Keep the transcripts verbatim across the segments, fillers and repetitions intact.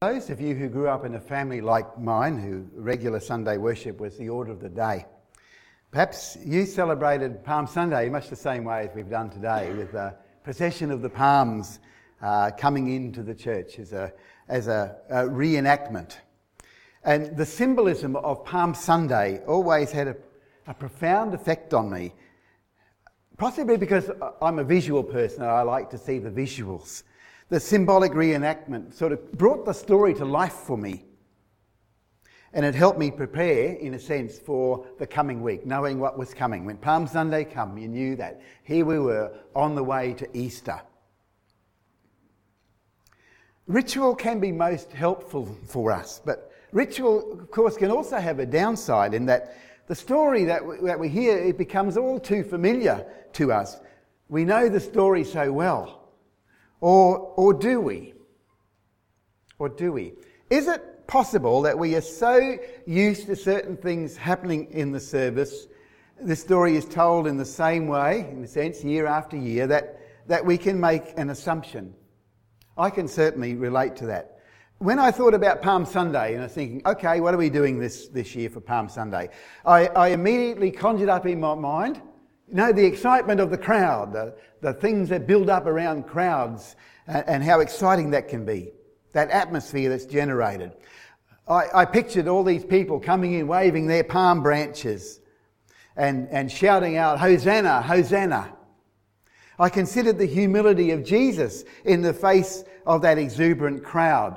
Those of you who grew up in a family like mine, who regular Sunday worship was the order of the day, perhaps you celebrated Palm Sunday much the same way as we've done today, with the procession of the palms uh, coming into the church as a, as a, a reenactment. And the symbolism of Palm Sunday always had a, a profound effect on me, possibly because I'm a visual person and I like to see the visuals. The symbolic reenactment sort of brought the story to life for me. And it helped me prepare, in a sense, for the coming week, knowing what was coming. When Palm Sunday came, you knew that here we were on the way to Easter. Ritual can be most helpful for us, but ritual, of course, can also have a downside in that the story that we, that we hear, it becomes all too familiar to us. We know the story so well. Or, or do we? Or do we? Is it possible that we are so used to certain things happening in the service, the story is told in the same way, in a sense, year after year, that, that we can make an assumption? I can certainly relate to that. When I thought about Palm Sunday and I was thinking, okay, what are we doing this, this year for Palm Sunday? I, I immediately conjured up in my mind, you know, the excitement of the crowd, the, the things that build up around crowds and, and how exciting that can be, that atmosphere that's generated. I, I pictured all these people coming in waving their palm branches and, and shouting out, Hosanna, Hosanna. I considered the humility of Jesus in the face of that exuberant crowd.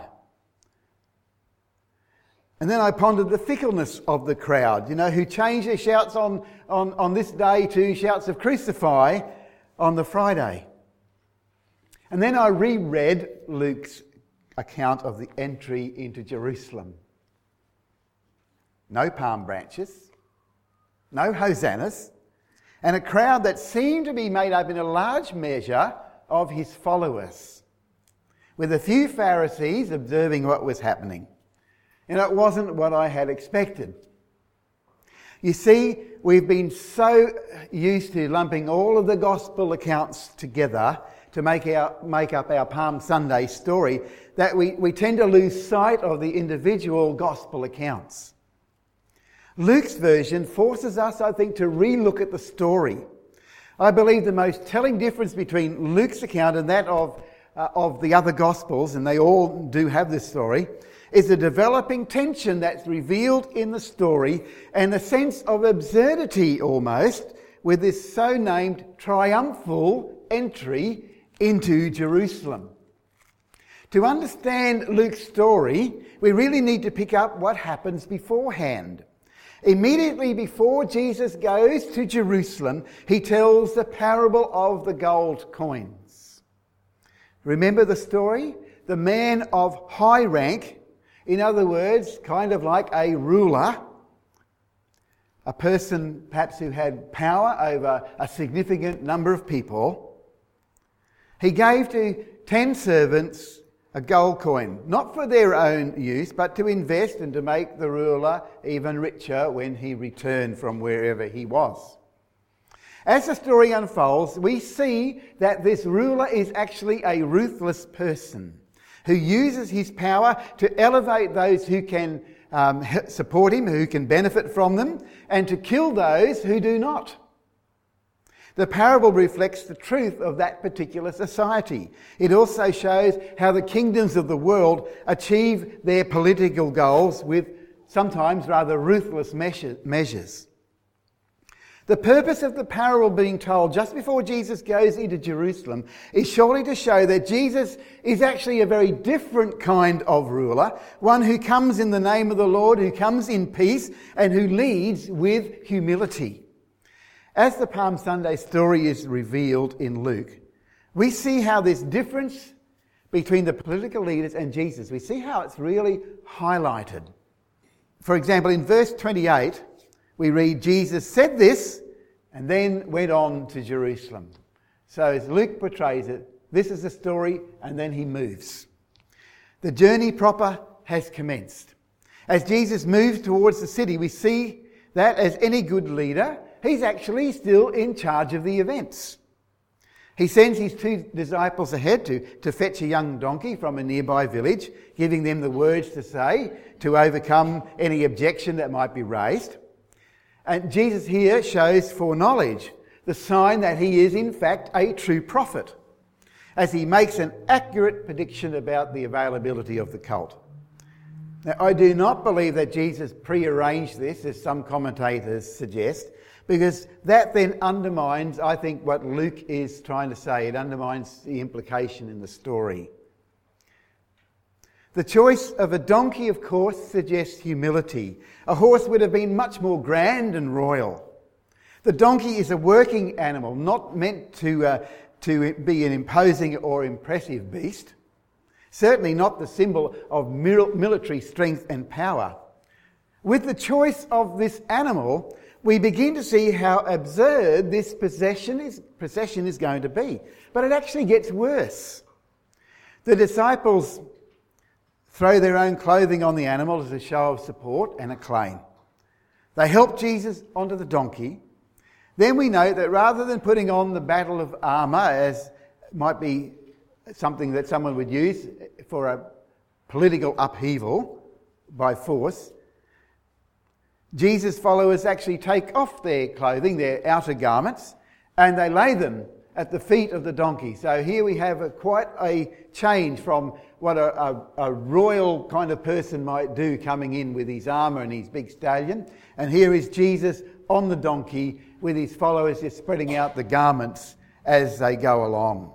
And then I pondered the fickleness of the crowd, you know, who changed their shouts on, on, on this day to shouts of crucify on the Friday. And then I reread Luke's account of the entry into Jerusalem. No palm branches, no hosannas, and a crowd that seemed to be made up in a large measure of his followers, with a few Pharisees observing what was happening. And it wasn't what I had expected. You see, we've been so used to lumping all of the gospel accounts together to make our make up our Palm Sunday story that we, we tend to lose sight of the individual gospel accounts. Luke's version forces us, I think, to re-look at the story. I believe the most telling difference between Luke's account and that of, uh, of the other gospels, and they all do have this story, is the developing tension that's revealed in the story and a sense of absurdity almost with this so-named triumphal entry into Jerusalem. To understand Luke's story, we really need to pick up what happens beforehand. Immediately before Jesus goes to Jerusalem, he tells the parable of the gold coins. Remember the story? The man of high rank, in other words, kind of like a ruler, a person perhaps who had power over a significant number of people, he gave to ten servants a gold coin, not for their own use, but to invest and to make the ruler even richer when he returned from wherever he was. As the story unfolds, we see that this ruler is actually a ruthless person who uses his power to elevate those who can um, support him, who can benefit from them, and to kill those who do not. The parable reflects the truth of that particular society. It also shows how the kingdoms of the world achieve their political goals with sometimes rather ruthless measures. The purpose of the parable being told just before Jesus goes into Jerusalem is surely to show that Jesus is actually a very different kind of ruler, one who comes in the name of the Lord, who comes in peace, and who leads with humility. As the Palm Sunday story is revealed in Luke, we see how this difference between the political leaders and Jesus, we see how it's really highlighted. For example, in verse twenty-eight, we read, Jesus said this and then went on to Jerusalem. So as Luke portrays it, this is the story and then he moves. The journey proper has commenced. As Jesus moves towards the city, we see that as any good leader, he's actually still in charge of the events. He sends his two disciples ahead to, to fetch a young donkey from a nearby village, giving them the words to say to overcome any objection that might be raised. And Jesus here shows foreknowledge, the sign that he is in fact a true prophet, as he makes an accurate prediction about the availability of the colt. Now, I do not believe that Jesus prearranged this, as some commentators suggest, because that then undermines, I think, what Luke is trying to say. It undermines the implication in the story. The choice of a donkey, of course, suggests humility. A horse would have been much more grand and royal. The donkey is a working animal, not meant to, uh, to be an imposing or impressive beast. Certainly not the symbol of military strength and power. With the choice of this animal, we begin to see how absurd this procession is, procession is going to be. But it actually gets worse. The disciples throw their own clothing on the animal as a show of support and acclaim. They help Jesus onto the donkey. Then we note that rather than putting on the battle of armour, as might be something that someone would use for a political upheaval by force, Jesus' followers actually take off their clothing, their outer garments, and they lay them at the feet of the donkey. So here we have a, quite a change from what a, a, a royal kind of person might do, coming in with his armour and his big stallion. And here is Jesus on the donkey with his followers just spreading out the garments as they go along.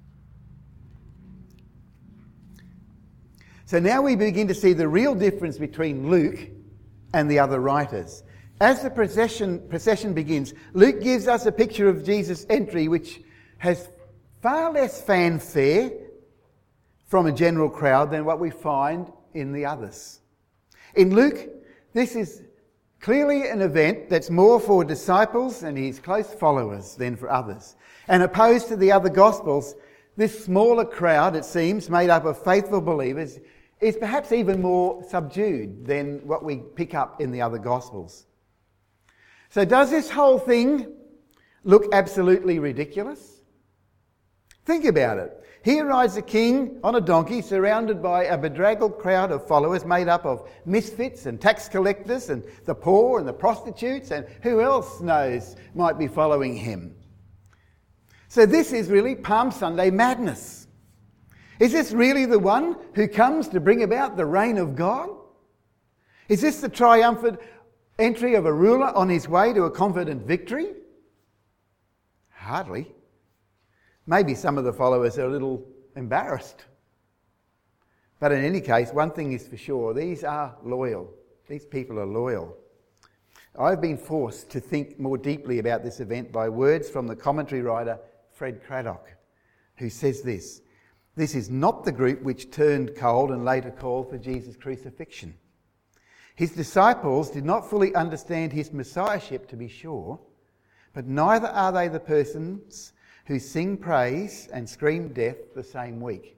So now we begin to see the real difference between Luke and the other writers. As the procession, procession begins, Luke gives us a picture of Jesus' entry which has far less fanfare from a general crowd than what we find in the others. In Luke, this is clearly an event that's more for disciples and his close followers than for others. And opposed to the other Gospels, this smaller crowd, it seems, made up of faithful believers, is perhaps even more subdued than what we pick up in the other Gospels. So does this whole thing look absolutely ridiculous? Think about it. Here rides a king on a donkey surrounded by a bedraggled crowd of followers made up of misfits and tax collectors and the poor and the prostitutes and who else knows might be following him. So this is really Palm Sunday madness. Is this really the one who comes to bring about the reign of God? Is this the triumphant entry of a ruler on his way to a confident victory? Hardly. Maybe some of the followers are a little embarrassed. But in any case, one thing is for sure, these are loyal. These people are loyal. I've been forced to think more deeply about this event by words from the commentary writer Fred Craddock, who says this: "This is not the group which turned cold and later called for Jesus' crucifixion. His disciples did not fully understand his messiahship, to be sure, but neither are they the persons who sing praise and scream death the same week."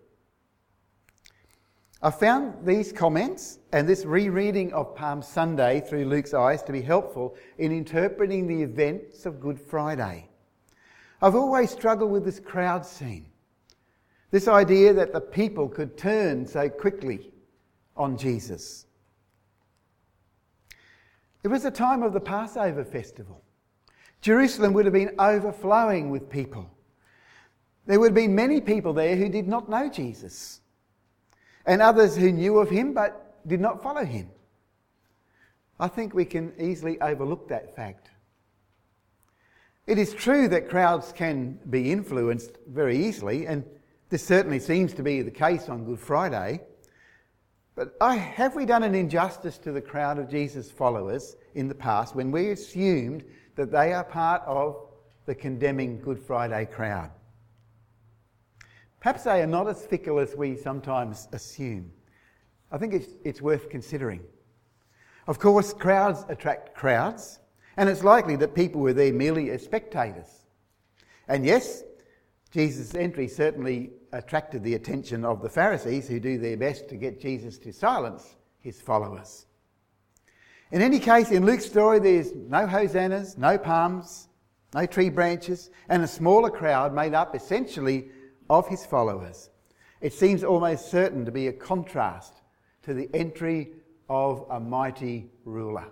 I found these comments and this rereading of Palm Sunday through Luke's eyes to be helpful in interpreting the events of Good Friday. I've always struggled with this crowd scene, this idea that the people could turn so quickly on Jesus. It was the time of the Passover festival. Jerusalem would have been overflowing with people. There would have been many people there who did not know Jesus, and others who knew of him but did not follow him. I think we can easily overlook that fact. It is true that crowds can be influenced very easily, and this certainly seems to be the case on Good Friday. But I, have we done an injustice to the crowd of Jesus' followers in the past when we assumed that they are part of the condemning Good Friday crowd? Perhaps they are not as fickle as we sometimes assume. I think it's, it's worth considering. Of course, crowds attract crowds, and it's likely that people were there merely as spectators. And yes, Jesus' entry certainly attracted the attention of the Pharisees, who do their best to get Jesus to silence his followers. In any case, in Luke's story, there's no hosannas, no palms, no tree branches, and a smaller crowd made up essentially of his followers. It seems almost certain to be a contrast to the entry of a mighty ruler.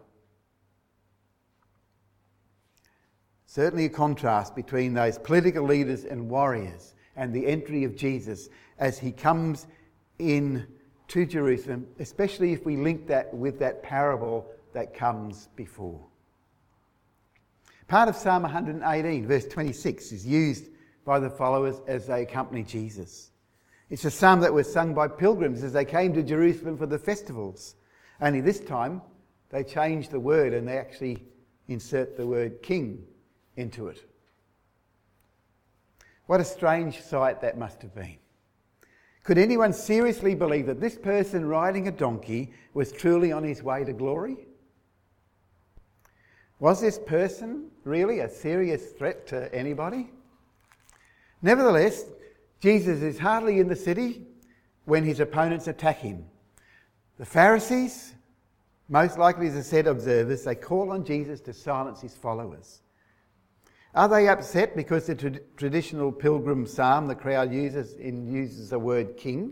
Certainly a contrast between those political leaders and warriors and the entry of Jesus as he comes in to Jerusalem, especially if we link that with that parable that comes before. Part of Psalm one eighteen, verse twenty-six, is used by the followers as they accompany Jesus. It's a psalm that was sung by pilgrims as they came to Jerusalem for the festivals. Only this time they changed the word and they actually insert the word king into it. What a strange sight that must have been. Could anyone seriously believe that this person riding a donkey was truly on his way to glory? Was this person really a serious threat to anybody? Nevertheless, Jesus is hardly in the city when his opponents attack him. The Pharisees, most likely as I said observers, they call on Jesus to silence his followers. Are they upset because the tra- traditional pilgrim psalm the crowd uses in, uses the word king?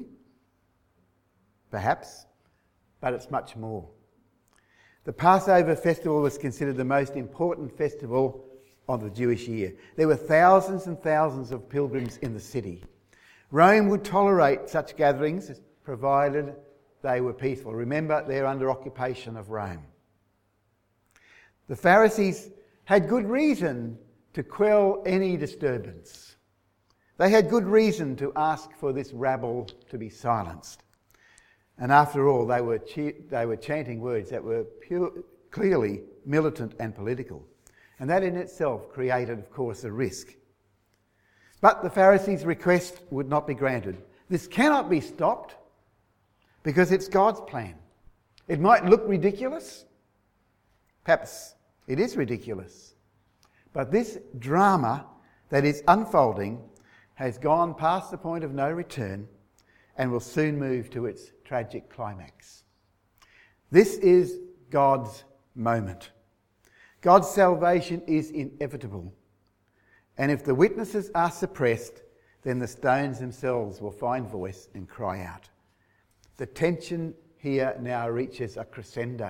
Perhaps, but it's much more. The Passover festival was considered the most important festival of the Jewish year. There were thousands and thousands of pilgrims in the city. Rome would tolerate such gatherings provided they were peaceful. Remember, they're under occupation of Rome. The Pharisees had good reason to quell any disturbance. They had good reason to ask for this rabble to be silenced. And after all, they were che- they were chanting words that were pure, clearly militant and political. And that in itself created, of course, a risk. But the Pharisees' request would not be granted. This cannot be stopped because it's God's plan. It might look ridiculous. Perhaps it is ridiculous. But this drama that is unfolding has gone past the point of no return and will soon move to its tragic climax. This is God's moment. God's salvation is inevitable. And if the witnesses are suppressed, then the stones themselves will find voice and cry out. The tension here now reaches a crescendo.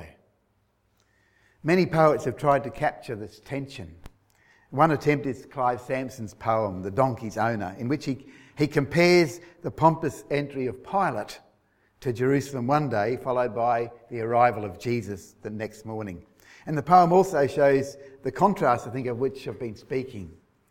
Many poets have tried to capture this tension. One attempt is Clive Sampson's poem, The Donkey's Owner, in which he, he compares the pompous entry of Pilate to Jerusalem one day, followed by the arrival of Jesus the next morning. And the poem also shows the contrast, I think, of which I've been speaking.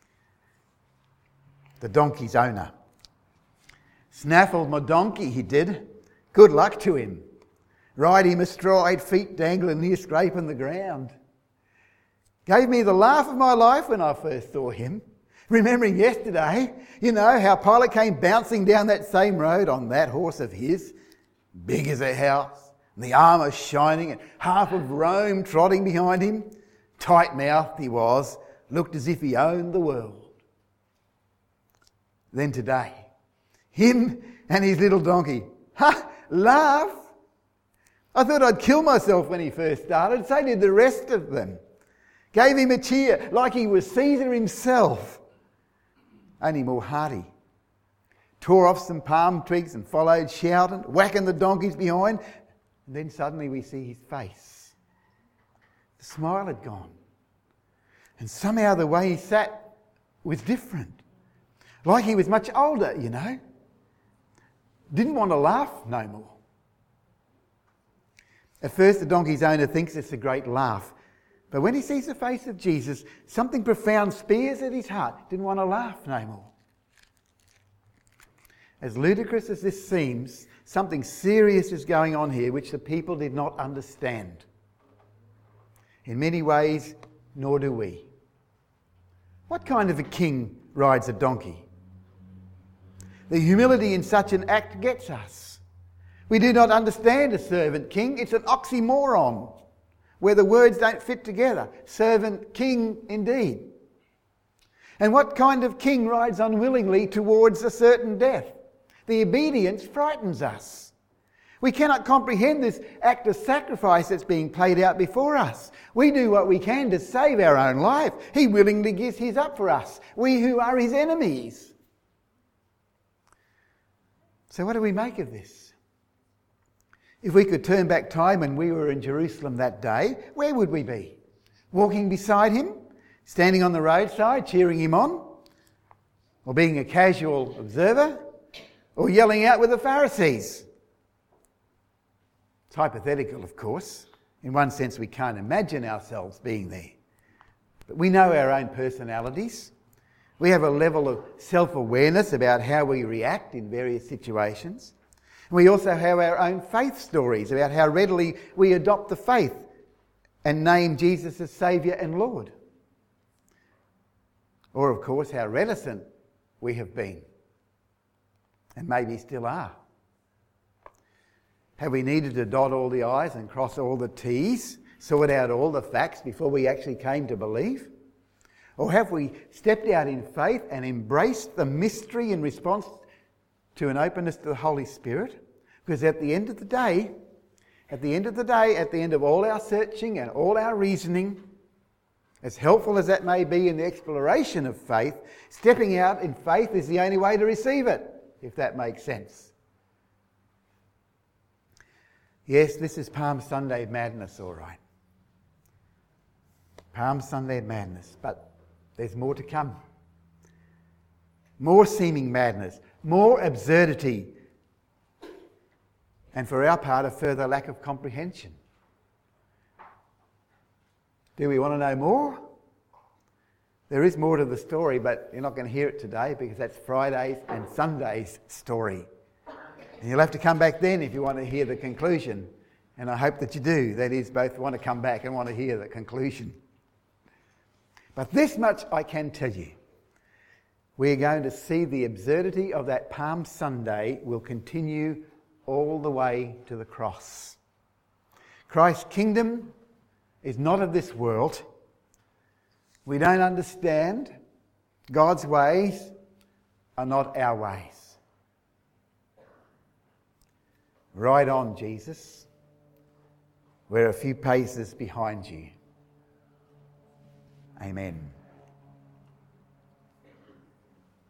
The donkey's owner. Snaffled my donkey, he did. Good luck to him. Ride him astride, feet dangling near scraping the ground. Gave me the laugh of my life when I first saw him. Remembering yesterday, you know, how Pilate came bouncing down that same road on that horse of his, big as a house, and the armour shining, and half of Rome trotting behind him. Tight-mouthed he was, looked as if he owned the world. Then today, him and his little donkey. Ha! Laugh! I thought I'd kill myself when he first started, so did the rest of them. Gave him a cheer like he was Caesar himself, only more hearty. Tore off some palm twigs and followed shouting, whacking the donkeys behind. And then suddenly we see his face. The smile had gone. And somehow the way he sat was different. Like he was much older, you know. Didn't want to laugh no more. At first the donkey's owner thinks it's a great laugh. But when he sees the face of Jesus, something profound spears at his heart. Didn't want to laugh no more. As ludicrous as this seems, something serious is going on here which the people did not understand. In many ways, nor do we. What kind of a king rides a donkey? The humility in such an act gets us. We do not understand a servant king. It's an oxymoron where the words don't fit together. Servant king indeed. And what kind of king rides unwillingly towards a certain death? The obedience frightens us. We cannot comprehend this act of sacrifice that's being played out before us. We do what we can to save our own life. He willingly gives his up for us, we who are his enemies. So what do we make of this? If we could turn back time when we were in Jerusalem that day, where would we be? Walking beside him? Standing on the roadside, cheering him on? Or being a casual observer? Or yelling out with the Pharisees? It's hypothetical, of course. In one sense, we can't imagine ourselves being there. But we know our own personalities. We have a level of self-awareness about how we react in various situations. We also have our own faith stories about how readily we adopt the faith and name Jesus as Saviour and Lord. Or, of course, how reticent we have been and maybe still are. Have we needed to dot all the I's and cross all the T's, sort out all the facts before we actually came to believe? Or have we stepped out in faith and embraced the mystery in response to an openness to the Holy Spirit? Because at the end of the day, at the end of the day, at the end of all our searching and all our reasoning, as helpful as that may be in the exploration of faith, stepping out in faith is the only way to receive it, if that makes sense. Yes, this is Palm Sunday madness, all right. Palm Sunday madness, but there's more to come. More seeming madness, more absurdity, and for our part, a further lack of comprehension. Do we want to know more? There is more to the story, but you're not going to hear it today because that's Friday's and Sunday's story. And you'll have to come back then if you want to hear the conclusion. And I hope that you do. That is, both want to come back and want to hear the conclusion. But this much I can tell you. We're going to see the absurdity of that Palm Sunday will continue all the way to the cross. Christ's kingdom is not of this world. We don't understand. God's ways are not our ways. Right on, Jesus. We're a few paces behind you. Amen.